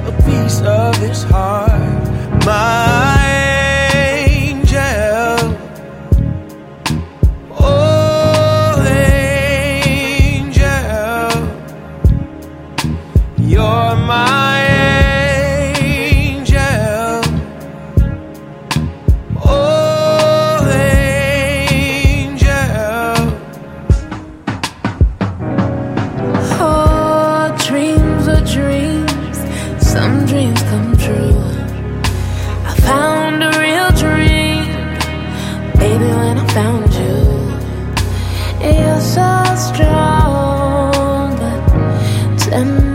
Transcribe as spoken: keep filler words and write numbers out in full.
a piece of his heart. My angel, oh angel, you're my angel, oh angel. Oh, dreams are dreams, some dreams come true. I found a real dream, baby, when I found you. You're so strong, but tender.